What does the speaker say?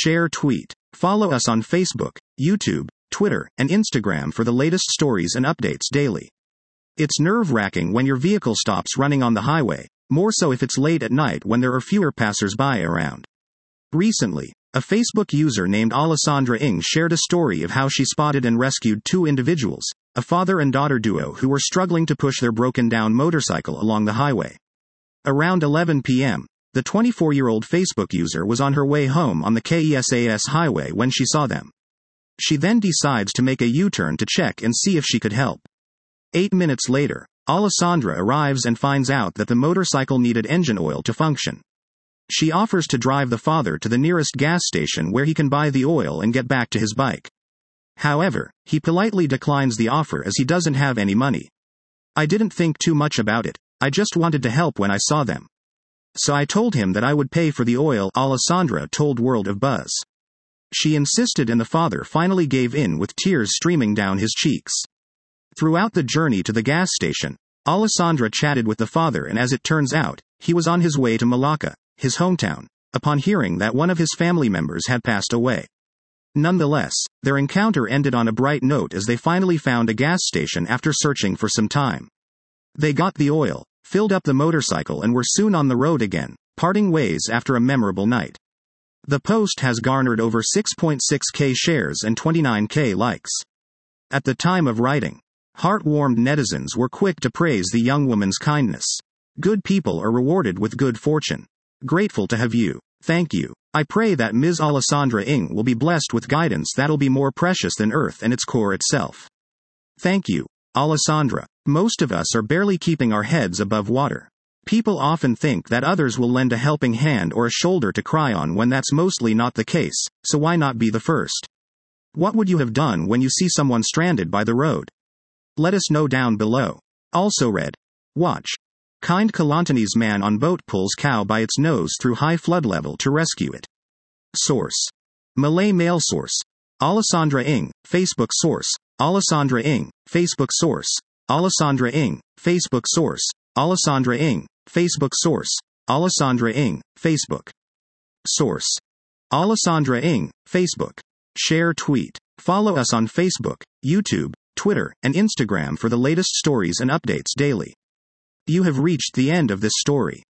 Share tweet. Follow us on Facebook, YouTube, Twitter, and Instagram for the latest stories and updates daily. It's nerve-wracking when your vehicle stops running on the highway, more so if it's late at night when there are fewer passers-by around. Recently, a Facebook user named Alessandra Ng shared a story of how she spotted and rescued two individuals, a father and daughter duo who were struggling to push their broken-down motorcycle along the highway. Around 11 p.m., the 24-year-old Facebook user was on her way home on the KESAS highway when she saw them. She then decides to make a U-turn to check and see if she could help. 8 minutes later, Alessandra arrives and finds out that the motorcycle needed engine oil to function. She offers to drive the father to the nearest gas station where he can buy the oil and get back to his bike. However, he politely declines the offer as he doesn't have any money. "I didn't think too much about it, I just wanted to help when I saw them. So I told him that I would pay for the oil," Alessandra told World of Buzz. She insisted and the father finally gave in with tears streaming down his cheeks. Throughout the journey to the gas station, Alessandra chatted with the father, and as it turns out, he was on his way to Malacca, his hometown, upon hearing that one of his family members had passed away. Nonetheless, their encounter ended on a bright note as they finally found a gas station after searching for some time. They got the oil, filled up the motorcycle, and were soon on the road again, parting ways after a memorable night. The post has garnered over 6.6K shares and 29K likes. At the time of writing, heart-warmed netizens were quick to praise the young woman's kindness. "Good people are rewarded with good fortune. Grateful to have you. Thank you. I pray that Ms. Alessandra Ng will be blessed with guidance that'll be more precious than earth and its core itself. Thank you, Alessandra. Most of us are barely keeping our heads above water. People often think that others will lend a helping hand or a shoulder to cry on when that's mostly not the case, so why not be the first? What would you have done when you see someone stranded by the road? Let us know down below." Also read. Watch. Kind Kelantanese man on boat pulls cow by its nose through high flood level to rescue it. Source. Malay Mail source. Alessandra Ng, Facebook source. Alessandra Ng, Facebook source. Alessandra Ng, Facebook source. Alessandra Ng, Facebook source. Alessandra Ng, Facebook source. Alessandra Ng, Facebook. Share tweet. Follow us on Facebook, YouTube, Twitter, and Instagram for the latest stories and updates daily. You have reached the end of this story.